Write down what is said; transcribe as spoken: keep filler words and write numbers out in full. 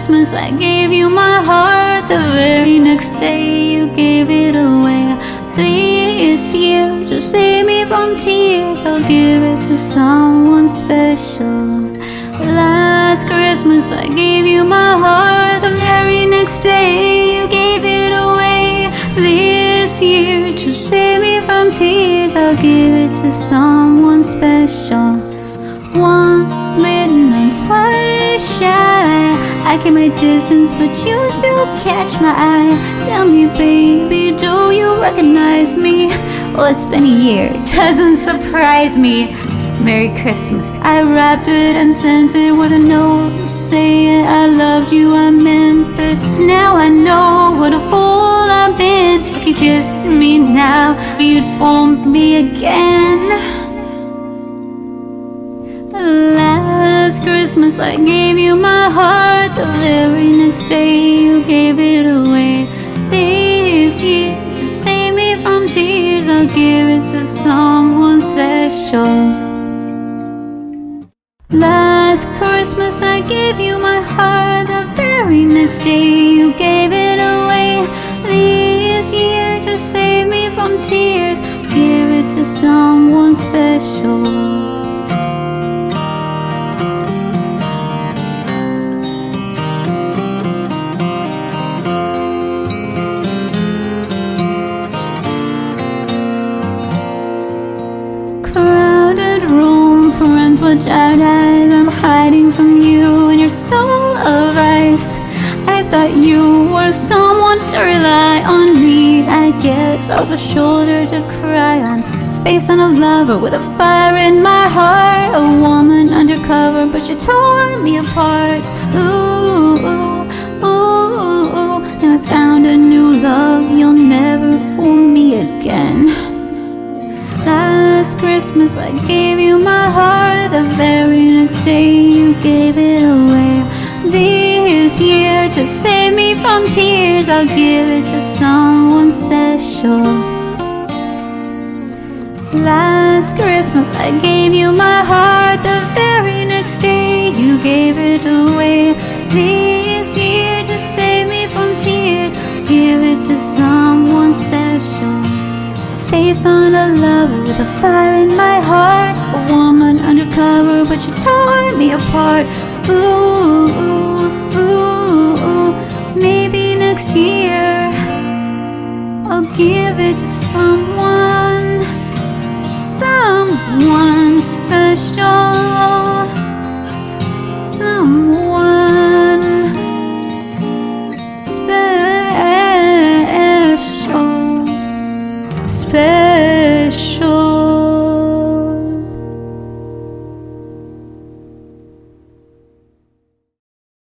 Christmas I gave you my heart. The very next day you gave it away. This year to save me from tears, I'll give it to someone special. Last Christmas I gave you my heart. The very next day you gave it away. This year to save me from tears, I'll give it to someone special. One bitten and twice shy, I keep my distance but you still catch my eye. Tell me baby, do you recognize me? Well, it's been a year, it doesn't surprise me. Merry Christmas, I wrapped it and sent it with a note saying I loved you, I meant it. Now I know what a fool I've been. If you kissed me now, you'd want me again. Last Christmas I gave you my heart. The very next day you gave it away. This year to save me from tears, I'll give it to someone special. Last Christmas I gave you my heart. The very next day you gave it away. This year to save me from tears, give it to someone special. Friends with giant eyes, I'm hiding from you and your soul of ice. I thought you were someone to rely on me. I guess I was a shoulder to cry on, face on a lover with a fire in my heart. A woman undercover, but she tore me apart. Ooh, ooh, ooh, ooh. Now I found a new love, you'll never fool me again. Last Christmas I gave you my heart. The very next day you gave it away. This year to save me from tears, I'll give it to someone special. Last Christmas I gave you my heart. The very next day you gave it away. This year to save me from tears, give it to someone special. Face on a lover with a fire in my heart. A woman undercover, but she tore me apart. Ooh, ooh, ooh, ooh. Maybe next year I'll give it to someone, someone special, someone special. Special.